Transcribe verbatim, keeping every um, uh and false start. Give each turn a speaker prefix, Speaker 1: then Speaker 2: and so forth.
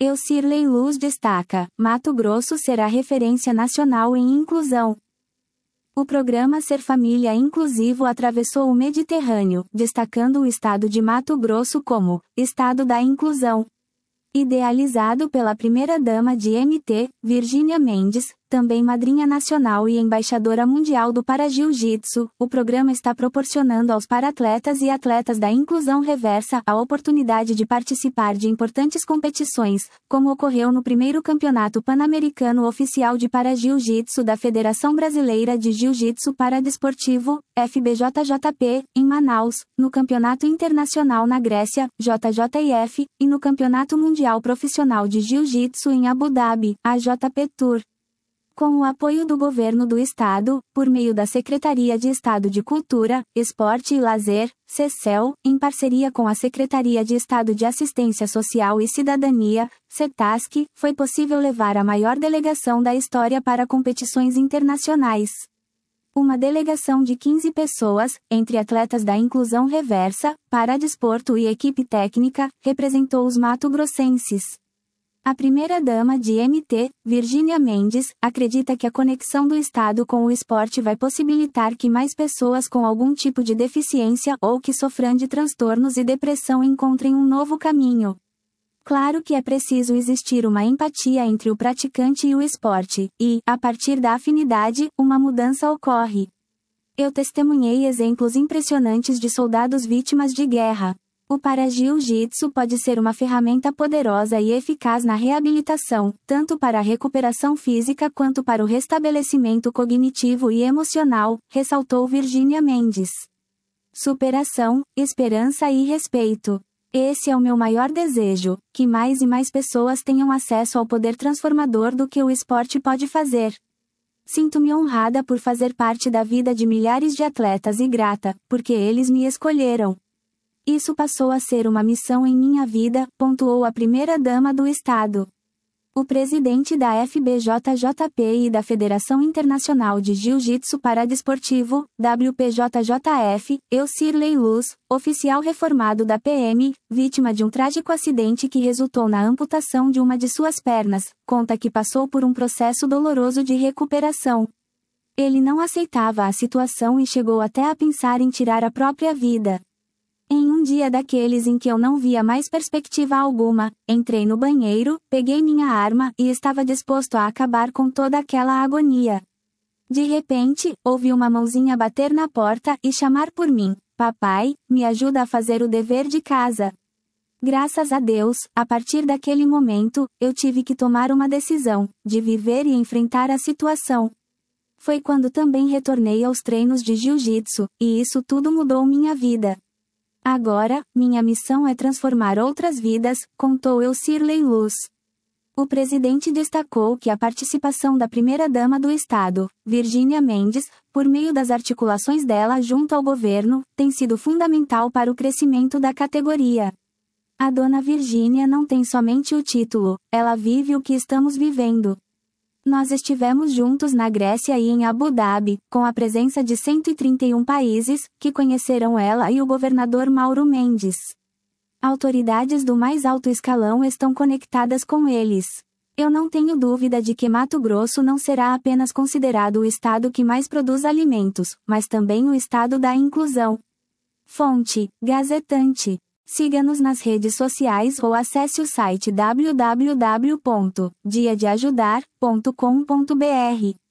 Speaker 1: Eucirley Luz destaca: Mato Grosso será referência nacional em inclusão. O programa Ser Família Inclusivo atravessou o Mediterrâneo, destacando o estado de Mato Grosso como Estado da Inclusão. Idealizado pela primeira-dama de M T, Virgínia Mendes, também madrinha nacional e embaixadora mundial do Para-Jiu-Jitsu, o programa está proporcionando aos paratletas e atletas da inclusão reversa a oportunidade de participar de importantes competições, como ocorreu no primeiro Campeonato Pan-Americano Oficial de Para-Jiu-Jitsu da Federação Brasileira de Jiu-Jitsu Paradesportivo, F B J J P, em Manaus, no Campeonato Internacional na Grécia, J J I F, e no Campeonato Mundial Profissional de Jiu-Jitsu em Abu Dhabi, A J P Tour. Com o apoio do Governo do Estado, por meio da Secretaria de Estado de Cultura, Esporte e Lazer, SECEL, em parceria com a Secretaria de Estado de Assistência Social e Cidadania, CETASC, foi possível levar a maior delegação da história para competições internacionais. Uma delegação de quinze pessoas, entre atletas da inclusão reversa, paradesporto e equipe técnica, representou os mato-grossenses. A primeira-dama de M T, Virgínia Mendes, acredita que a conexão do Estado com o esporte vai possibilitar que mais pessoas com algum tipo de deficiência ou que sofram de transtornos e depressão encontrem um novo caminho. Claro que é preciso existir uma empatia entre o praticante e o esporte, e, a partir da afinidade, uma mudança ocorre. Eu testemunhei exemplos impressionantes de soldados vítimas de guerra. O Para-Jiu-Jitsu pode ser uma ferramenta poderosa e eficaz na reabilitação, tanto para a recuperação física quanto para o restabelecimento cognitivo e emocional, ressaltou Virgínia Mendes. Superação, esperança e respeito. Esse é o meu maior desejo, que mais e mais pessoas tenham acesso ao poder transformador do que o esporte pode fazer. Sinto-me honrada por fazer parte da vida de milhares de atletas e grata, porque eles me escolheram. Isso passou a ser uma missão em minha vida, pontuou a primeira-dama do Estado. O presidente da F B J J P e da Federação Internacional de Jiu-Jitsu Paradesportivo, W P J J F, Eucirley Luz, oficial reformado da P M, vítima de um trágico acidente que resultou na amputação de uma de suas pernas, conta que passou por um processo doloroso de recuperação. Ele não aceitava a situação e chegou até a pensar em tirar a própria vida. Em um dia daqueles em que eu não via mais perspectiva alguma, entrei no banheiro, peguei minha arma e estava disposto a acabar com toda aquela agonia. De repente, ouvi uma mãozinha bater na porta e chamar por mim: "Papai, me ajuda a fazer o dever de casa." Graças a Deus, a partir daquele momento, eu tive que tomar uma decisão, de viver e enfrentar a situação. Foi quando também retornei aos treinos de jiu-jitsu, e isso tudo mudou minha vida. Agora, minha missão é transformar outras vidas, contou Eucirley Luz. O presidente destacou que a participação da primeira-dama do Estado, Virgínia Mendes, por meio das articulações dela junto ao governo, tem sido fundamental para o crescimento da categoria. A dona Virgínia não tem somente o título, ela vive o que estamos vivendo. Nós estivemos juntos na Grécia e em Abu Dhabi, com a presença de cento e trinta e um países, que conheceram ela e o governador Mauro Mendes. Autoridades do mais alto escalão estão conectadas com eles. Eu não tenho dúvida de que Mato Grosso não será apenas considerado o estado que mais produz alimentos, mas também o estado da inclusão. Fonte: Gazetante. Siga-nos nas redes sociais ou acesse o site w w w ponto dia de ajudar ponto com ponto b r.